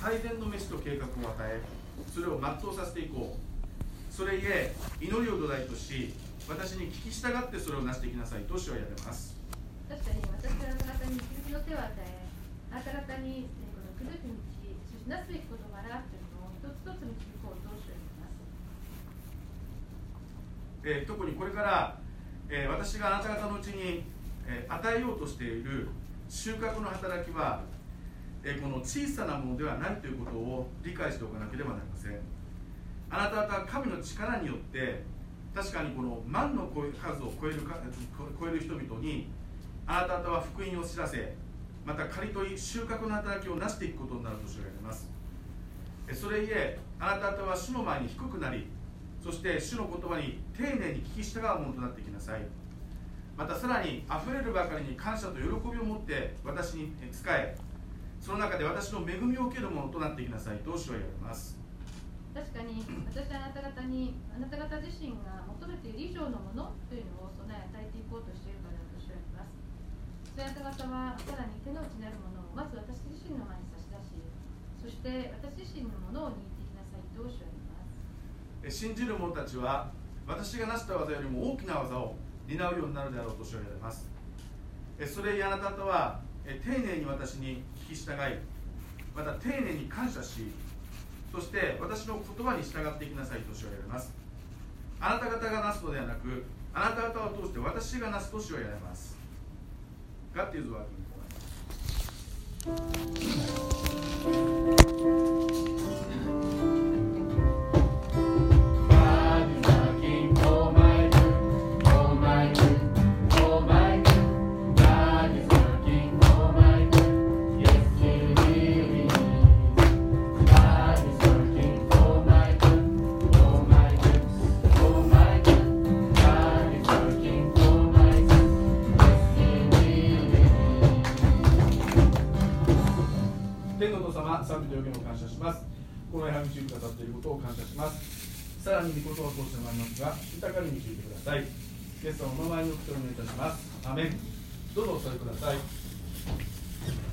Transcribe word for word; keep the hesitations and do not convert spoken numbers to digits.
最善の飯と計画を与え、それを全うさせていこう。それゆえ祈りを土台とし、私に聞き従ってそれをなしていきなさいと主は言われます。 確かに私はあなた方に気づきの手を与え、あなた方にこの気づく道、そしてなすべき事柄というのを一つ一つに聞こうと主は言われます。 えー、特にこれから、えー、私があなた方のうちに、えー、与えようとしている収穫の働きは、えー、この小さなものではないということを理解しておかなければなりません。あなた方は神の力によって確かにこの万の数を超えるか超える人々にあなた方は福音を知らせ、また刈り取り収穫の働きをなしていくことになると主が言われます。それゆえあなた方は主の前に低くなり、そして主の言葉に丁寧に聞き従うものとなっていきなさい。またさらにあふれるばかりに感謝と喜びを持って私に仕え、その中で私の恵みを受けるものとなっていきなさいと主は言われます。 確かに私はあなた方にあなた方自身が求めている以上のものというのを備え与えていこうとしているからだと主は言います。そしてあなた方はさらに手の内にあるものをまず私自身の前に差し出し、そして私自身のものを握っていきなさいと主は言います。 信じる者たちは私が成した技よりも大きな技を担うようになるであろうと主は言われます。それゆえあなた方は丁寧に私に聞き従い、また丁寧に感謝し、そして私の言葉に従っていきなさいと主は言われます。あなた方がなすのではなく、あなた方を通して私がなすと主は言われます。God is working for us.天のお父様、賛美と予言を感謝します。この部に導いてくださっていることを感謝します。さらに御言葉を通してまいりますが、豊かに導いてください。イエス様のお名前にお祈りいたします。アメン。どうぞお座りください。